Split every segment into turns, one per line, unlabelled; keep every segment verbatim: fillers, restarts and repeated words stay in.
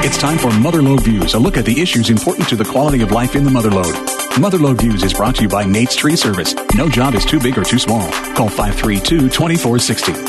It's time for Motherlode Views, a look at the issues important to the quality of life in the Motherlode. Motherlode Views is brought to you by Nate's Tree Service. No job is too big or too small. Call five three two, two four six zero.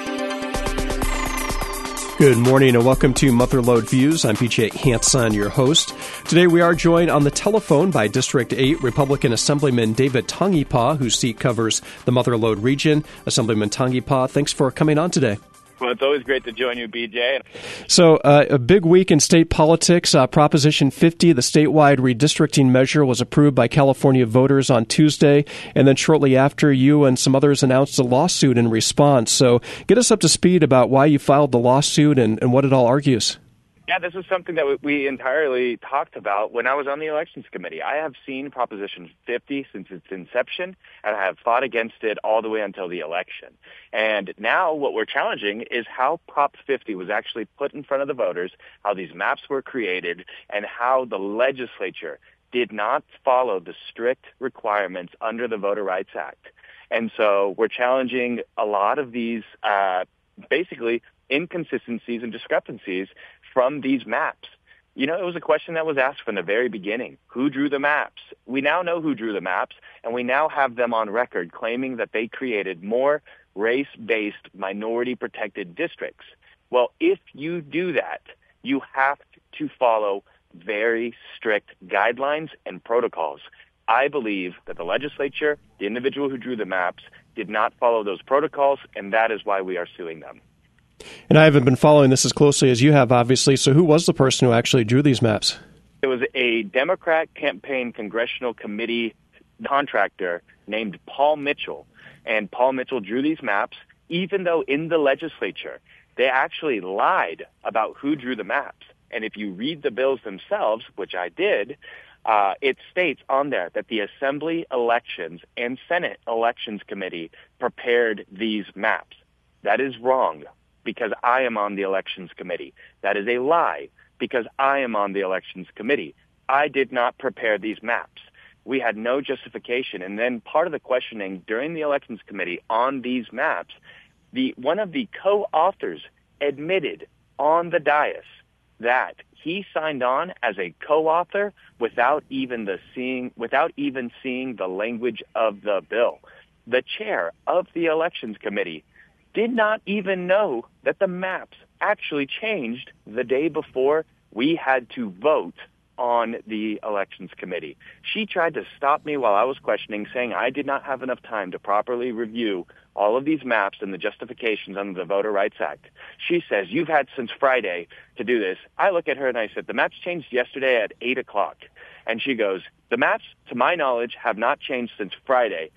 Good morning and welcome to Motherlode Views. I'm P J Hanson, your host. Today we are joined on the telephone by District eight Republican Assemblyman David Tongipa, whose seat covers the Motherlode region. Assemblyman Tongipa, thanks for coming on today.
Well, it's always great to join you, B J.
So, uh, a big week in state politics. Uh, Proposition fifty, the statewide redistricting measure, was approved by California voters on Tuesday, and then shortly after, you and some others announced a lawsuit in response. So, get us up to speed about why you filed the lawsuit and, and what it all argues.
Yeah, this is something that we entirely talked about when I was on the Elections Committee. I have seen Proposition fifty since its inception, and I have fought against it all the way until the election. And now what we're challenging is how Prop fifty was actually put in front of the voters, how these maps were created, and how the legislature did not follow the strict requirements under the Voter Rights Act. And so we're challenging a lot of these uh, basically inconsistencies and discrepancies from these maps. You know, it was a question that was asked from the very beginning. Who drew the maps? We now know who drew the maps, and we now have them on record claiming that they created more race-based minority-protected districts. Well, if you do that, you have to follow very strict guidelines and protocols. I believe that the legislature, the individual who drew the maps, did not follow those protocols, and that is why we are suing them.
And I haven't been following this as closely as you have, obviously. So who was the person who actually drew these maps?
It was a Democrat campaign congressional committee contractor named Paul Mitchell. And Paul Mitchell drew these maps, even though in the legislature, they actually lied about who drew the maps. And if you read the bills themselves, which I did, uh, it states on there that the Assembly Elections and Senate Elections Committee prepared these maps. That is wrong, because I am on the Elections Committee. That is a lie, because I am on the Elections Committee. I did not prepare these maps. We had no justification. And then part of the questioning during the Elections Committee on these maps, the one of the co-authors admitted on the dais that he signed on as a co-author without even the seeing without even seeing the language of the bill. The chair of the Elections Committee did not even know that the maps actually changed the day before we had to vote on the Elections Committee. She tried to stop me while I was questioning, saying I did not have enough time to properly review all of these maps and the justifications under the Voter Rights Act. She says, you've had since Friday to do this. I look at her and I said, the maps changed yesterday at eight o'clock. And she goes, the maps, to my knowledge, have not changed since Friday.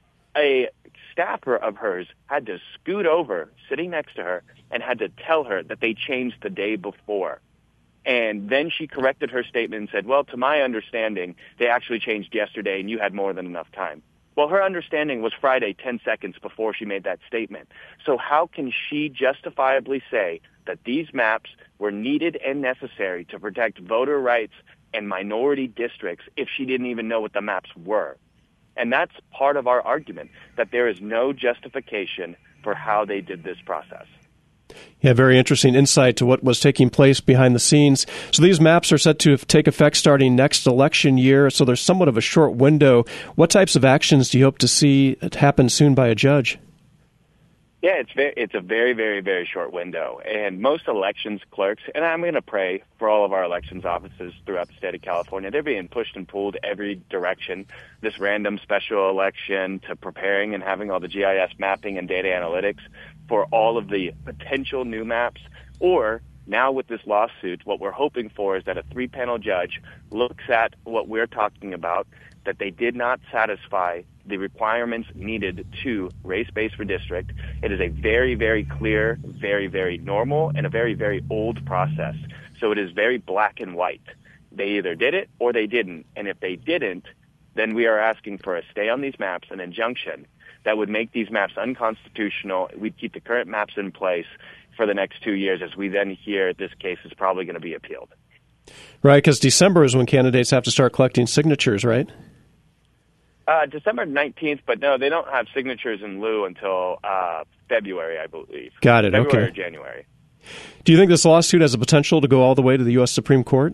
A staffer of hers had to scoot over, sitting next to her, and had to tell her that they changed the day before. And then she corrected her statement and said, well, to my understanding, they actually changed yesterday and you had more than enough time. Well, her understanding was Friday, ten seconds before she made that statement. So how can she justifiably say that these maps were needed and necessary to protect voter rights and minority districts if she didn't even know what the maps were? And that's part of our argument, that there is no justification for how they did this process.
Yeah, very interesting insight to what was taking place behind the scenes. So these maps are set to take effect starting next election year, so there's somewhat of a short window. What types of actions do you hope to see happen soon by a judge?
Yeah, it's very, it's a very, very, very short window. And most elections clerks, and I'm going to pray for all of our elections offices throughout the state of California, they're being pushed and pulled every direction. This random special election to preparing and having all the G I S mapping and data analytics for all of the potential new maps. Or now with this lawsuit, what we're hoping for is that a three-panel judge looks at what we're talking about, that they did not satisfy the requirements needed to race-based redistrict. It is a very, very clear, very, very normal, and a very, very old process. So it is very black and white. They either did it or they didn't. And if they didn't, then we are asking for a stay on these maps, an injunction that would make these maps unconstitutional. We'd keep the current maps in place for the next two years as we then hear this case is probably going to be appealed.
Right, because December is when candidates have to start collecting signatures, right?
Uh, December nineteenth, but no, they don't have signatures in lieu until uh, February, I believe.
Got it,
February
okay.
or January.
Do you think this lawsuit has the potential to go all the way to the U S Supreme Court?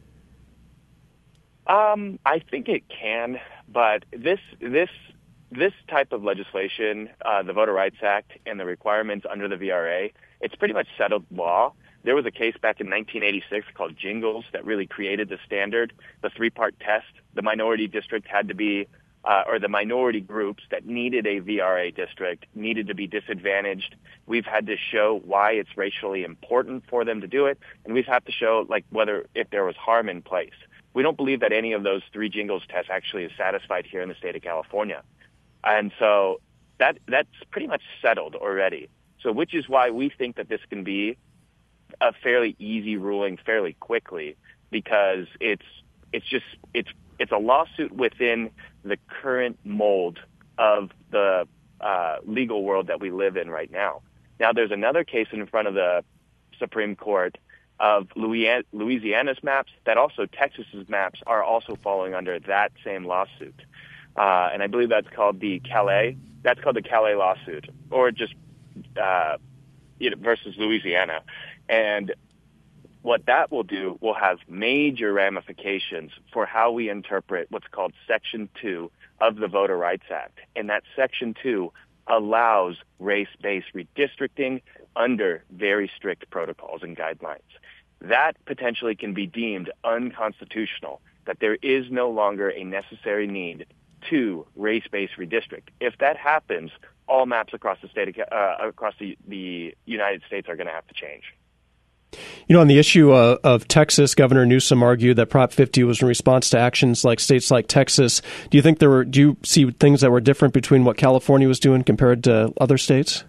Um, I think it can, but this this this type of legislation, uh, the Voter Rights Act and the requirements under the V R A, it's pretty much settled law. There was a case back in nineteen eighty-six called Jingles that really created the standard, the three-part test. The minority district had to be, uh, or the minority groups that needed a V R A district needed to be disadvantaged. We've had to show why it's racially important for them to do it, and we've had to show like whether if there was harm in place. We don't believe that any of those three Jingles tests actually is satisfied here in the state of California. And so that that's pretty much settled already. So which is why we think that this can be a fairly easy ruling fairly quickly, because it's it's just it's it's a lawsuit within the current mold of the uh, legal world that we live in right now. Now there's another case in front of the Supreme Court of Louisiana's maps that also Texas's maps are also falling under that same lawsuit. Uh, and I believe that's called the Calais. That's called the Calais lawsuit, or just uh, you know, versus Louisiana. And what that will do will have major ramifications for how we interpret what's called Section two of the Voter Rights Act. And that Section two allows race-based redistricting under very strict protocols and guidelines. That potentially can be deemed unconstitutional, that there is no longer a necessary need to race-based redistrict. If that happens, all maps across the state, of, uh, across the, the United States are going to have to change.
You know, on the issue of, of Texas, Governor Newsom argued that Prop fifty was in response to actions like states like Texas. Do you think there were? Do you see things that were different between what California was doing compared to other states?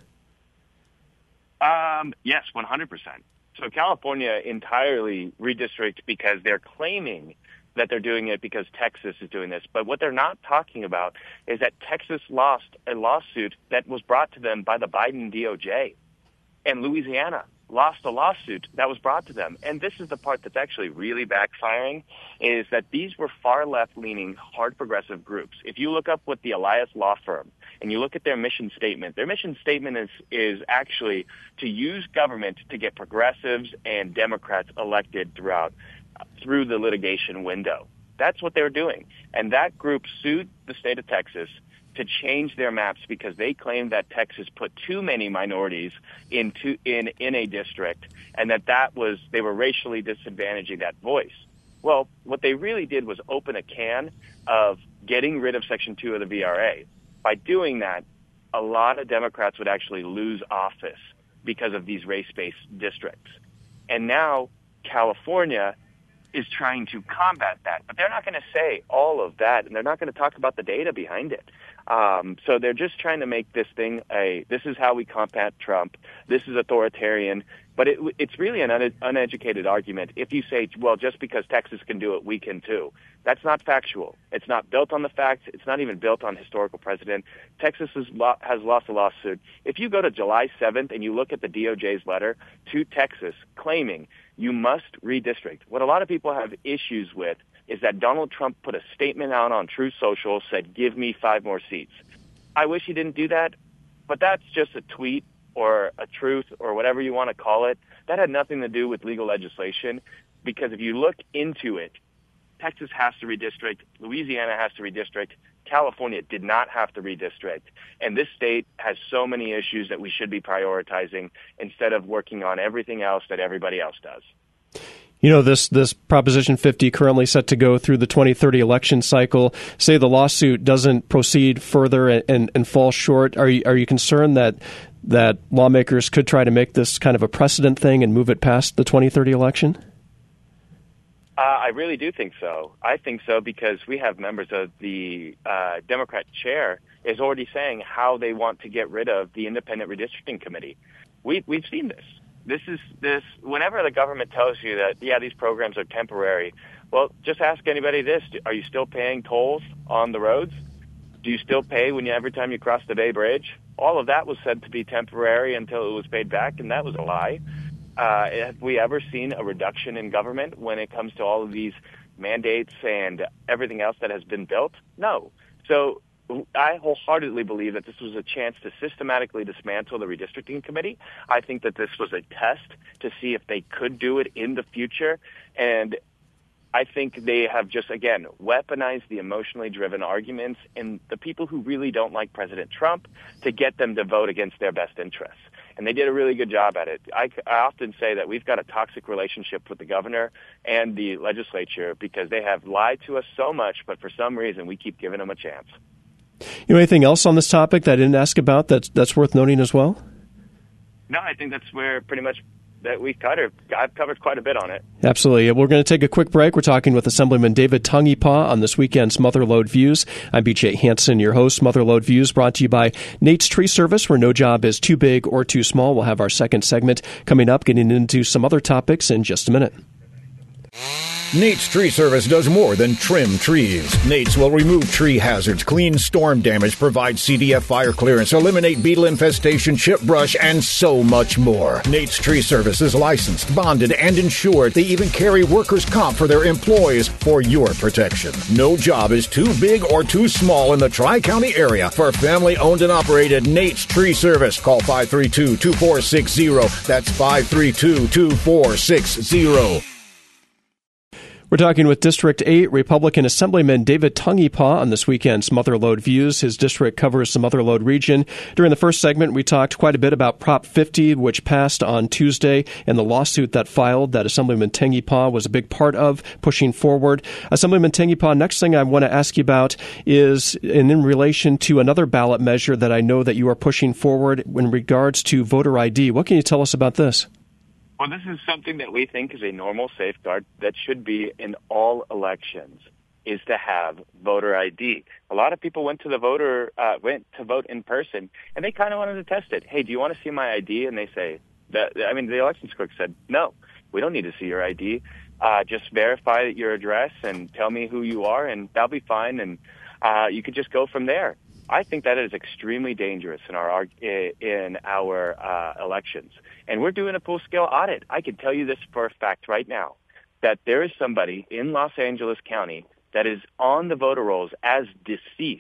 Um, yes, one hundred percent. So California entirely redistrict because they're claiming that they're doing it because Texas is doing this. But what they're not talking about is that Texas lost a lawsuit that was brought to them by the Biden D O J. And Louisiana lost a lawsuit that was brought to them. And this is the part that's actually really backfiring, is that these were far left-leaning, hard progressive groups. If you look up what the Elias Law Firm and you look at their mission statement, their mission statement is, is actually to use government to get progressives and Democrats elected throughout through the litigation window. That's what they were doing. And that group sued the state of Texas to change their maps because they claimed that Texas put too many minorities into in in a district, and that that was they were racially disadvantaging that voice. Well, what they really did was open a can of getting rid of Section two of the V R A. By doing that, a lot of Democrats would actually lose office because of these race-based districts. And now California is trying to combat that, but they're not going to say all of that, and they're not going to talk about the data behind it. Um, so they're just trying to make this thing a, this is how we combat Trump, this is authoritarian, but it, it's really an un- uneducated argument if you say, well, just because Texas can do it, we can too. That's not factual. It's not built on the facts. It's not even built on historical precedent. Texas has, lo- has lost a lawsuit. If you go to July seventh and you look at the D O J's letter to Texas claiming you must redistrict, what a lot of people have issues with is that Donald Trump put a statement out on Truth Social, said, give me five more seats. I wish he didn't do that, but that's just a tweet or a truth or whatever you want to call it. That had nothing to do with legal legislation, because if you look into it, Texas has to redistrict, Louisiana has to redistrict, California did not have to redistrict. And this state has so many issues that we should be prioritizing instead of working on everything else that everybody else does.
You know, this this Proposition fifty currently set to go through the twenty thirty election cycle. Say the lawsuit doesn't proceed further and, and, and fall short. Are you, are you concerned that that lawmakers could try to make this kind of a precedent thing and move it past the twenty thirty election?
Uh, I really do think so. I think so because we have members of the uh, Democrat chair is already saying how they want to get rid of the Independent Redistricting Committee. We, we've seen this. This is this. Whenever the government tells you that, yeah, these programs are temporary, well, just ask anybody this. Are you still paying tolls on the roads? Do you still pay when you, every time you cross the Bay Bridge? All of that was said to be temporary until it was paid back, and that was a lie. Uh, have we ever seen a reduction in government when it comes to all of these mandates and everything else that has been built? No. So I wholeheartedly believe that this was a chance to systematically dismantle the redistricting committee. I think that this was a test to see if they could do it in the future. And I think they have just, again, weaponized the emotionally driven arguments in the people who really don't like President Trump to get them to vote against their best interests. And they did a really good job at it. I, I often say that we've got a toxic relationship with the governor and the legislature because they have lied to us so much, but for some reason we keep giving them a chance.
You know, anything else on this topic that I didn't ask about that's, that's worth noting as well?
No, I think that's where pretty much that we covered. I've covered quite a bit on it.
Absolutely. We're going to take a quick break. We're talking with Assemblyman David Tungipaw on this weekend's Motherlode Views. I'm B J Hansen, your host. Motherlode Views brought to you by Nate's Tree Service, where no job is too big or too small. We'll have our second segment coming up, getting into some other topics in just a minute.
Nate's Tree Service does more than trim trees. Nate's will remove tree hazards, clean storm damage, provide C D F fire clearance, eliminate beetle infestation, chip brush, and so much more. Nate's Tree Service is licensed, bonded, and insured. They even carry workers' comp for their employees for your protection. No job is too big or too small in the Tri-County area for family-owned and operated Nate's Tree Service. Call five three two, two four six zero. That's five three two, two four six zero.
We're talking with District eight Republican Assemblyman David Tungipaw on this weekend's Motherlode Views. His district covers the Motherlode region. During the first segment, we talked quite a bit about Prop fifty, which passed on Tuesday, and the lawsuit that filed that Assemblyman Tungipaw was a big part of pushing forward. Assemblyman Tungipaw, next thing I want to ask you about is in, in relation to another ballot measure that I know that you are pushing forward in regards to voter I D. What can you tell us about this?
Well, this is something that we think is a normal safeguard that should be in all elections, is to have voter I D. A lot of people went to the voter, uh, went to vote in person, and they kind of wanted to test it. Hey, do you want to see my I D? And they say, that, I mean, the elections clerk said, no, we don't need to see your I D. Uh, just verify your address and tell me who you are, and that'll be fine, and uh, you could just go from there. I think that is extremely dangerous in our in our uh, elections. And we're doing a full-scale audit. I can tell you this for a fact right now, that there is somebody in Los Angeles County that is on the voter rolls as deceased,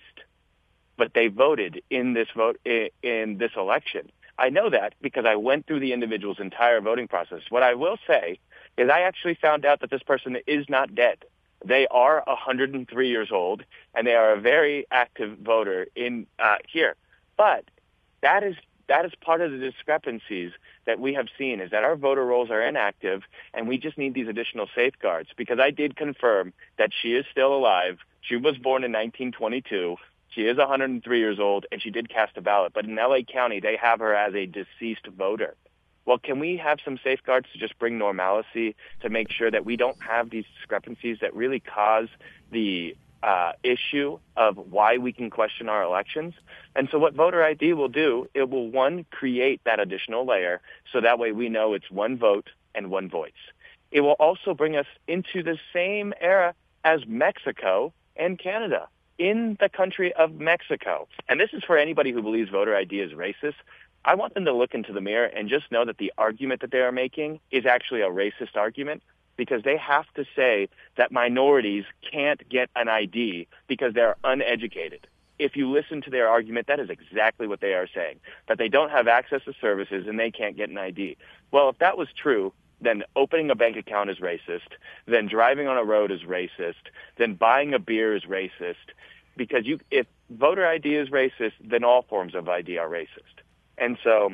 but they voted in this vote in this election. I know that because I went through the individual's entire voting process. What I will say is I actually found out that this person is not dead. They are one hundred three years old, and they are a very active voter in uh, here. But that is that is part of the discrepancies that we have seen, is that our voter rolls are inactive, and we just need these additional safeguards. Because I did confirm that she is still alive. She was born in nineteen twenty-two. She is one hundred three years old, and she did cast a ballot. But in L A County, they have her as a deceased voter. Well, can we have some safeguards to just bring normalcy to make sure that we don't have these discrepancies that really cause the uh, issue of why we can question our elections? And so what voter I D will do, it will, one, create that additional layer so that way we know it's one vote and one voice. It will also bring us into the same era as Mexico and Canada, in the country of Mexico. And this is for anybody who believes voter I D is racist. I want them to look into the mirror and just know that the argument that they are making is actually a racist argument, because they have to say that minorities can't get an I D because they're uneducated. If you listen to their argument, that is exactly what they are saying, that they don't have access to services and they can't get an I D. Well, if that was true, then opening a bank account is racist, then driving on a road is racist, then buying a beer is racist, because you, if voter I D is racist, then all forms of I D are racist. And so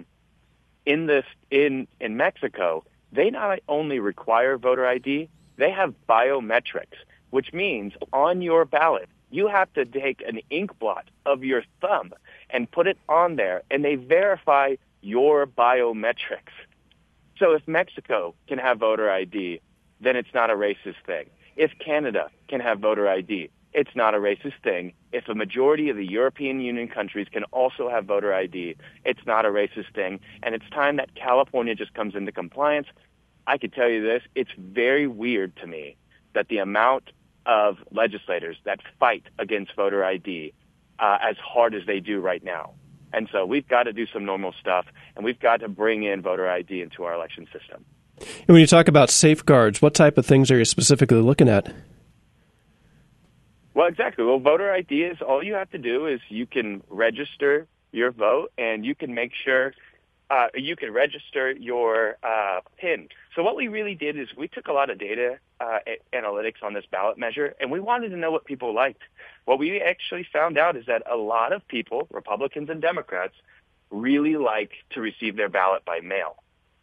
in this in in Mexico, they not only require voter I D, they have biometrics, which means on your ballot, you have to take an ink blot of your thumb and put it on there, and they verify your biometrics. So if Mexico can have voter I D, then it's not a racist thing. If Canada can have voter I D, it's not a racist thing. If a majority of the European Union countries can also have voter I D, it's not a racist thing. And it's time that California just comes into compliance. I could tell you this, it's very weird to me that the amount of legislators that fight against voter I D uh, as hard as they do right now. And so we've got to do some normal stuff, and we've got to bring in voter I D into our election system.
And when you talk about safeguards, what type of things are you specifically looking at?
Well, exactly. Well, voter I D is all you have to do is you can register your vote, and you can make sure uh, you can register your uh, PIN. So what we really did is we took a lot of data uh, a- analytics on this ballot measure, and we wanted to know what people liked. What we actually found out is that a lot of people, Republicans and Democrats, really like to receive their ballot by mail.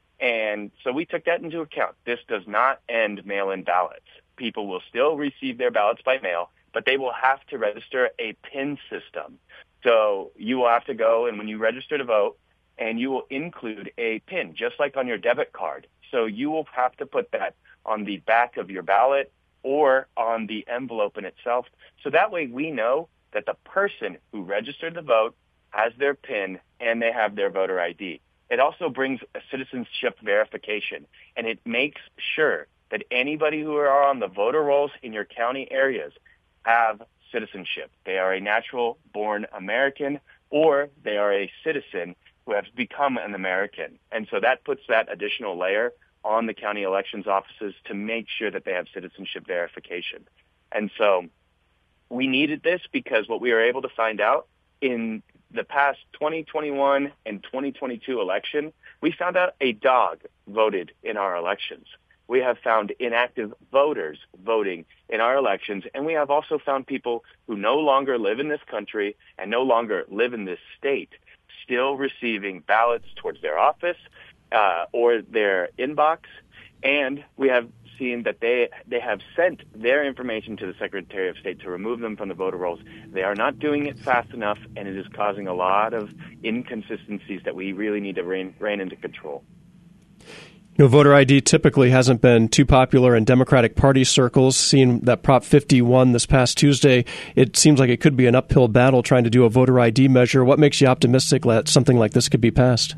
And so we took that into account. This does not end mail-in ballots. People will still receive their ballots by mail, but they will have to register a PIN system. So you will have to go, and when you register to vote, and you will include a PIN, just like on your debit card. So you will have to put that on the back of your ballot or on the envelope in itself. So that way we know that the person who registered to vote has their PIN and they have their voter I D. It also brings a citizenship verification, and it makes sure that anybody who are on the voter rolls in your county areas have citizenship. They are a natural-born American, or they are a citizen who has become an American. And so that puts that additional layer on the county elections offices to make sure that they have citizenship verification. And so we needed this because what we were able to find out in the past twenty twenty-one and twenty twenty-two election, we found out a dog voted in our elections. We have found inactive voters voting in our elections, and we have also found people who no longer live in this country and no longer live in this state still receiving ballots towards their office uh, or their inbox, and we have seen that they they have sent their information to the Secretary of State to remove them from the voter rolls. They are not doing it fast enough, and it is causing a lot of inconsistencies that we really need to rein, rein into control.
You know, voter I D typically hasn't been too popular in Democratic Party circles. Seeing that Prop fifty won this past Tuesday, it seems like it could be an uphill battle trying to do a voter I D measure. What makes you optimistic that something like this could be passed?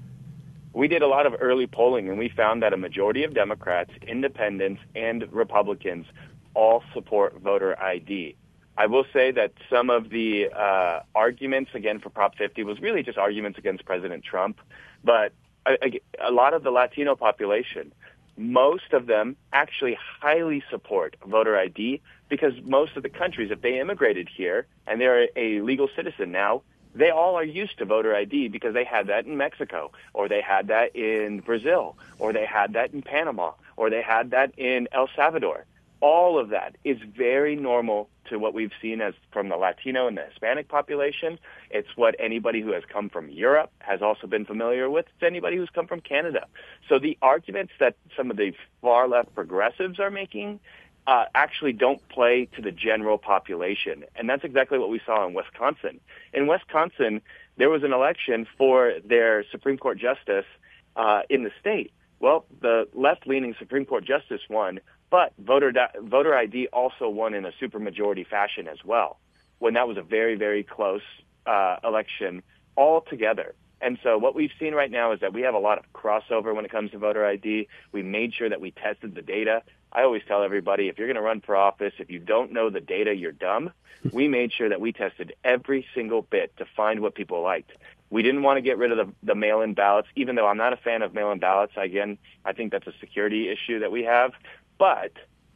We did a lot of early polling, and we found that a majority of Democrats, independents, and Republicans all support voter I D. I will say that some of the uh, arguments, again, for Prop fifty was really just arguments against President Trump, but a, a lot of the Latino population, most of them actually highly support voter I D because most of the countries, if they immigrated here and they're a legal citizen now, they all are used to voter I D because they had that in Mexico, or they had that in Brazil, or they had that in Panama, or they had that in El Salvador. All of that is very normal to what we've seen as from the Latino and the Hispanic population. It's what anybody who has come from Europe has also been familiar with. It's anybody who's come from Canada. So the arguments that some of the far-left progressives are making Uh, actually don't play to the general population. And that's exactly what we saw in Wisconsin. In Wisconsin, there was an election for their Supreme Court justice uh, in the state. Well, the left-leaning Supreme Court justice won, but voter di- voter I D also won in a supermajority fashion as well, when that was a very, very close uh, election altogether. And so what we've seen right now is that we have a lot of crossover when it comes to voter I D. We made sure that we tested the data. I always tell everybody, if you're going to run for office, if you don't know the data, you're dumb. We made sure that we tested every single bit to find what people liked. We didn't want to get rid of the, the mail-in ballots, even though I'm not a fan of mail-in ballots. Again, I think that's a security issue that we have. But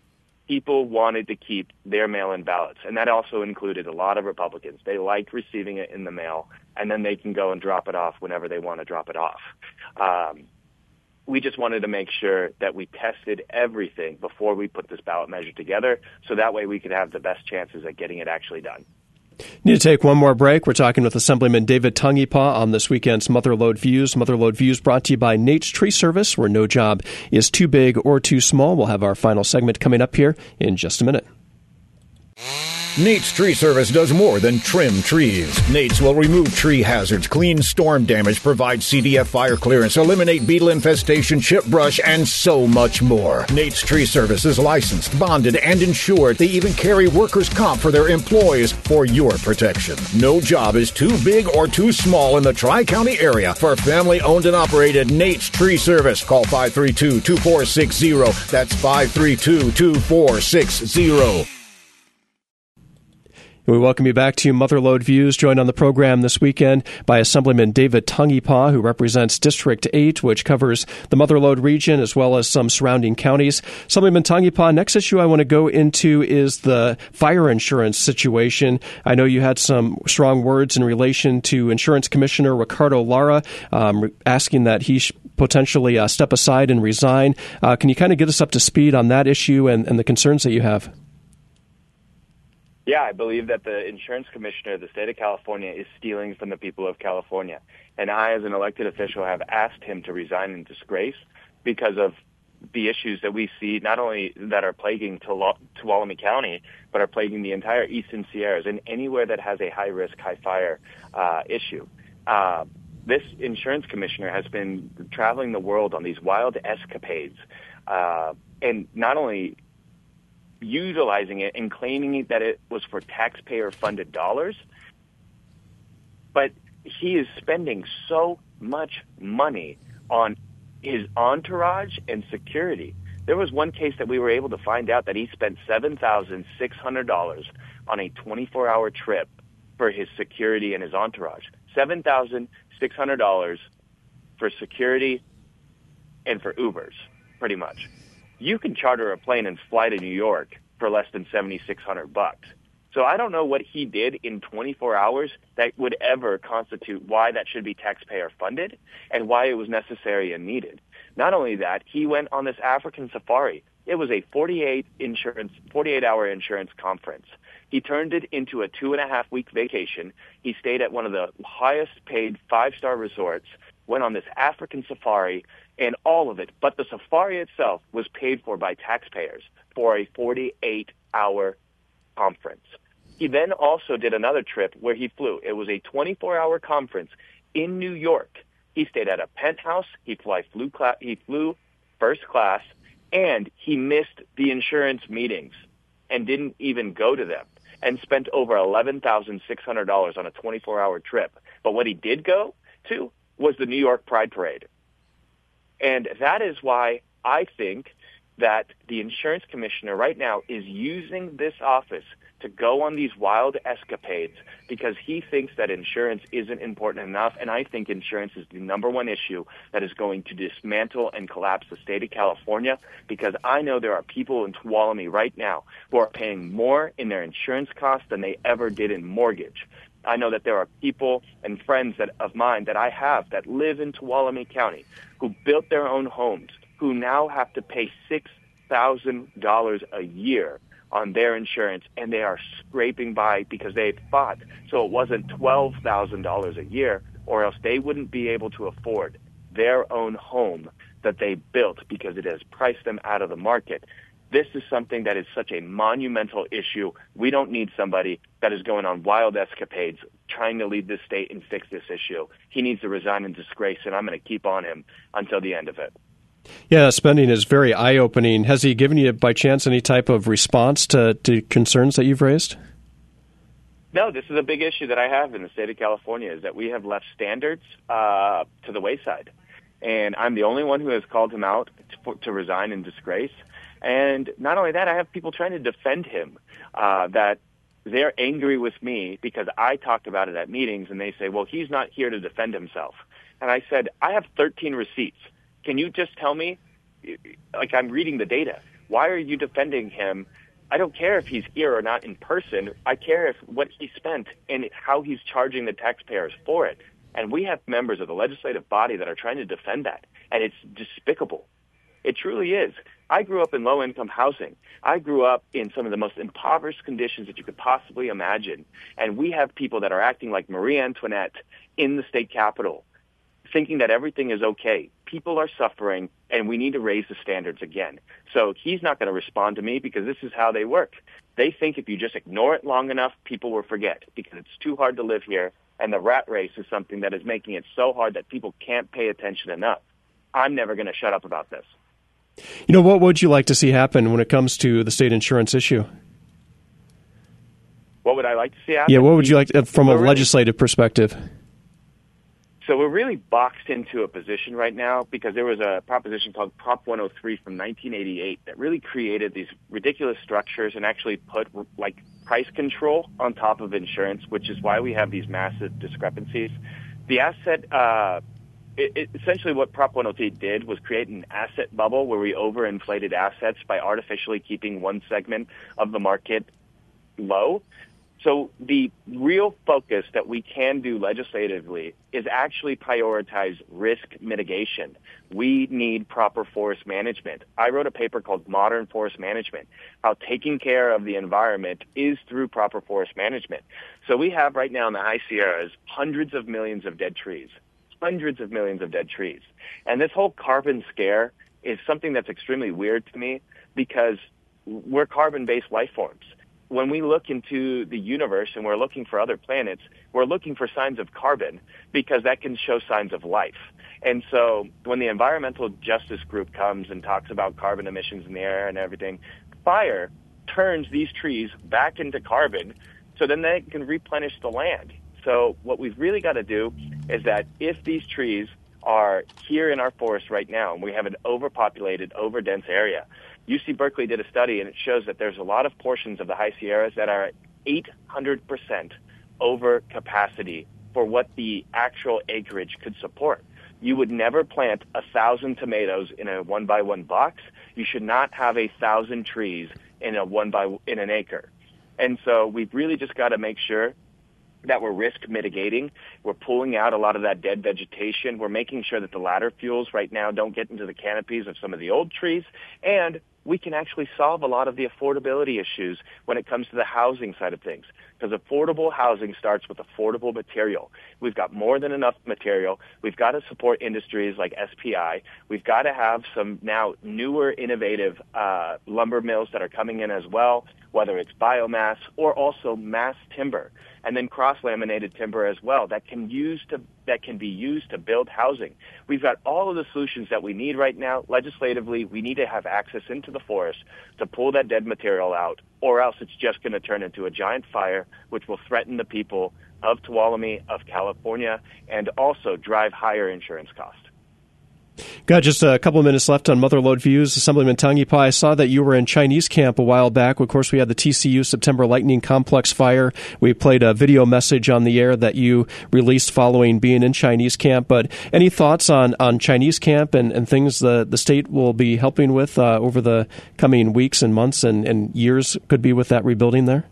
people wanted to keep their mail-in ballots, and that also included a lot of Republicans. They liked receiving it in the mail, and then they can go and drop it off whenever they want to drop it off. Um, we just wanted to make sure that we tested everything before we put this ballot measure together, so that way we could have the best chances at getting it actually done.
Need to take one more break. We're talking with Assemblyman David Tungipaw on this weekend's Motherlode Views. Motherlode Views brought to you by Nate's Tree Service, where no job is too big or too small. We'll have our final segment coming up here in just a minute.
Nate's Tree Service does more than trim trees. Nate's will remove tree hazards, clean storm damage, provide C D F fire clearance, eliminate beetle infestation, chip brush, and so much more. Nate's Tree Service is licensed, bonded, and insured. They even carry workers' comp for their employees for your protection. No job is too big or too small in the Tri-County area for family-owned and operated Nate's Tree Service. Call five three two, two four six zero. That's five three two, two four six zero.
We welcome you back to Motherlode Views, joined on the program this weekend by Assemblyman David Tungipaw, who represents District eight, which covers the Motherlode region as well as some surrounding counties. Assemblyman Tungipaw, next issue I want to go into is the fire insurance situation. I know you had some strong words in relation to Insurance Commissioner Ricardo Lara, um, asking that he sh- potentially uh, step aside and resign. Uh, can you kind of get us up to speed on that issue and, and the concerns that you have?
Yeah, I believe that the insurance commissioner of the state of California is stealing from the people of California. And I, as an elected official, have asked him to resign in disgrace because of the issues that we see, not only that are plaguing Tuolumne County, but are plaguing the entire Eastern Sierras and anywhere that has a high-risk, high-fire uh, issue. Uh, this insurance commissioner has been traveling the world on these wild escapades, uh, and not only utilizing it and claiming that it was for taxpayer-funded dollars, but he is spending so much money on his entourage and security. There was one case that we were able to find out that he spent seven thousand six hundred dollars on a twenty-four hour trip for his security and his entourage. seven thousand six hundred dollars for security and for Ubers, pretty much. You can charter a plane and fly to New York for less than seventy-six hundred bucks. So I don't know what he did in twenty-four hours that would ever constitute why that should be taxpayer funded and why it was necessary and needed. Not only that, he went on this African safari. It was a forty-eight insurance, forty-eight hour insurance conference. He turned it into a two and a half week vacation. He stayed at one of the highest paid five-star resorts, went on this African safari, and all of it, but the safari itself was paid for by taxpayers for a forty-eight hour conference. He then also did another trip where he flew. It was a twenty-four hour conference in New York. He stayed at a penthouse. He fly, flew, cla- he flew first class, and he missed the insurance meetings and didn't even go to them and spent over eleven thousand six hundred dollars on a twenty-four hour trip. But what he did go to was the New York Pride Parade. And that is why I think that the insurance commissioner right now is using this office to go on these wild escapades because he thinks that insurance isn't important enough. And I think insurance is the number one issue that is going to dismantle and collapse the state of California, because I know there are people in Tuolumne right now who are paying more in their insurance costs than they ever did in mortgage. I know that there are people and friends that of mine that I have that live in Tuolumne County who built their own homes, who now have to pay six thousand dollars a year on their insurance, and they are scraping by because they fought so it wasn't twelve thousand dollars a year, or else they wouldn't be able to afford their own home that they built because it has priced them out of the market. This is something that is such a monumental issue. We don't need somebody that is going on wild escapades trying to lead this state and fix this issue. He needs to resign in disgrace, and I'm going to keep on him until the end of it.
Yeah, spending is very eye-opening. Has he given you, by chance, any type of response to, to concerns that you've raised?
No, this is a big issue that I have in the state of California, is that we have left standards uh, to the wayside. And I'm the only one who has called him out to, to resign in disgrace. And not only that, I have people trying to defend him, uh, that they're angry with me because I talked about it at meetings, and they say, well, he's not here to defend himself. And I said, I have thirteen receipts. Can you just tell me, like I'm reading the data, why are you defending him? I don't care if he's here or not in person. I care if what he spent and how he's charging the taxpayers for it. And we have members of the legislative body that are trying to defend that, and it's despicable. It truly is. I grew up in low-income housing. I grew up in some of the most impoverished conditions that you could possibly imagine. And we have people that are acting like Marie Antoinette in the state capitol, thinking that everything is okay. People are suffering, and we need to raise the standards again. So he's not going to respond to me because this is how they work. They think if you just ignore it long enough, people will forget because it's too hard to live here, and the rat race is something that is making it so hard that people can't pay attention enough. I'm never going to shut up about this.
You know, what would you like to see happen when it comes to the state insurance issue?
What would I like to see happen?
Yeah, what would you like to, from a legislative perspective?
So we're really boxed into a position right now because there was a proposition called Prop one oh three from nineteen eighty-eight that really created these ridiculous structures and actually put like price control on top of insurance, which is why we have these massive discrepancies. The asset, uh, it, it, essentially what Prop one oh three did was create an asset bubble where we overinflated assets by artificially keeping one segment of the market low. So the real focus that we can do legislatively is actually prioritize risk mitigation. We need proper forest management. I wrote a paper called Modern Forest Management, how taking care of the environment is through proper forest management. So we have right now in the High Sierras hundreds of millions of dead trees, hundreds of millions of dead trees. And this whole carbon scare is something that's extremely weird to me because we're carbon-based life forms. When we look into the universe and we're looking for other planets, we're looking for signs of carbon because that can show signs of life. And so when the environmental justice group comes and talks about carbon emissions in the air and everything, fire turns these trees back into carbon so then they can replenish the land. So what we've really got to do is that if these trees are here in our forest right now and we have an overpopulated, overdense area, U C Berkeley did a study, and it shows that there's a lot of portions of the High Sierras that are eight hundred percent over capacity for what the actual acreage could support. You would never plant a thousand tomatoes in a one-by-one box. You should not have a thousand trees in a one by in an acre. And so we've really just got to make sure that we're risk mitigating. We're pulling out a lot of that dead vegetation. We're making sure that the ladder fuels right now don't get into the canopies of some of the old trees. And we can actually solve a lot of the affordability issues when it comes to the housing side of things. Because affordable housing starts with affordable material. We've got more than enough material. We've got to support industries like S P I. We've got to have some now newer, innovative uh, lumber mills that are coming in as well, whether it's biomass or also mass timber, and then cross-laminated timber as well that can use to that can be used to build housing. We've got all of the solutions that we need right now. Legislatively, we need to have access into the forest to pull that dead material out, or else it's just going to turn into a giant fire, which will threaten the people of Tuolumne, of California, and also drive higher insurance costs.
Got just a couple of minutes left on Mother Lode Views. Assemblyman Tangipa, I saw that you were in Chinese camp a while back. Of course, we had the T C U September Lightning Complex fire. We played a video message on the air that you released following being in Chinese camp. But any thoughts on, on Chinese camp and, and things the, the state will be helping with uh, over the coming weeks and months and, and years could be with that rebuilding there?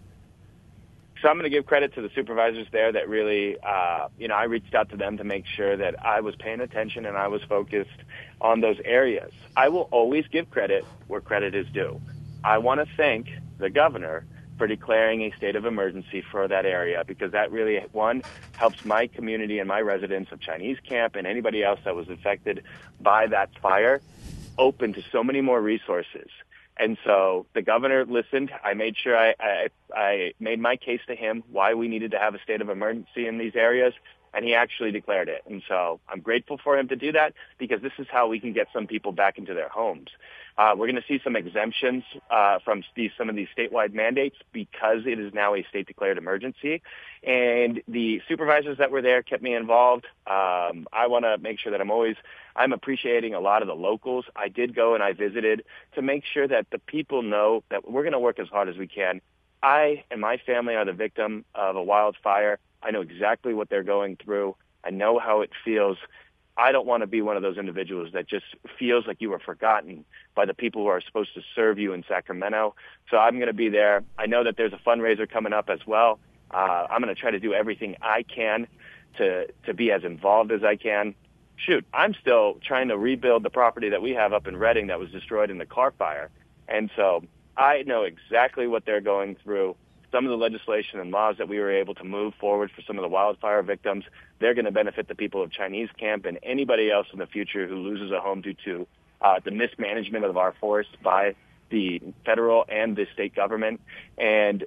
So I'm going to give credit to the supervisors there that really, uh, you know, I reached out to them to make sure that I was paying attention and I was focused on those areas. I will always give credit where credit is due. I want to thank the governor for declaring a state of emergency for that area because that really, one, helps my community and my residents of Chinese camp and anybody else that was affected by that fire open to so many more resources. And so the governor listened. I made sure I, I, I made my case to him why we needed to have a state of emergency in these areas, and he actually declared it. And so I'm grateful for him to do that because this is how we can get some people back into their homes. Uh, we're going to see some exemptions uh, from these, some of these statewide mandates because it is now a state-declared emergency. And the supervisors that were there kept me involved. Um, I want to make sure that I'm always I'm appreciating a lot of the locals. I did go and I visited to make sure that the people know that we're going to work as hard as we can. I and my family are the victim of a wildfire. I know exactly what they're going through. I know how it feels. I don't want to be one of those individuals that just feels like you were forgotten by the people who are supposed to serve you in Sacramento. So I'm going to be there. I know that there's a fundraiser coming up as well. Uh, I'm going to try to do everything I can to to be as involved as I can. Shoot, I'm still trying to rebuild the property that we have up in Redding that was destroyed in the Carr fire. And so I know exactly what they're going through. Some of the legislation and laws that we were able to move forward for some of the wildfire victims, they're going to benefit the people of Chinese camp and anybody else in the future who loses a home due to uh, the mismanagement of our forests by the federal and the state government. And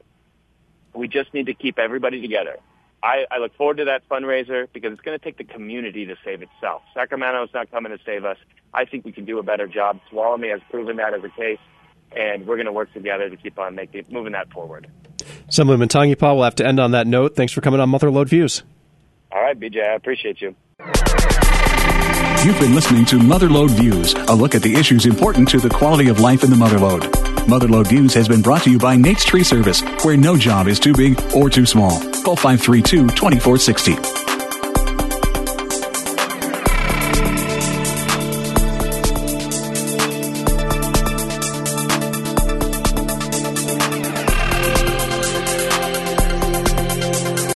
we just need to keep everybody together. I, I look forward to that fundraiser because it's going to take the community to save itself. Sacramento's not coming to save us. I think we can do a better job. Tuolumne has proven that as a case, and we're going to work together to keep on making moving that forward.
Assemblyman Tangipa, we'll have to end on that note. Thanks for coming on Mother Lode Views.
All right, B J, I appreciate you.
You've been listening to Motherlode Views, a look at the issues important to the quality of life in the Motherlode. Motherlode Views has been brought to you by Nate's Tree Service, where no job is too big or too small. Call five three two, two four six zero.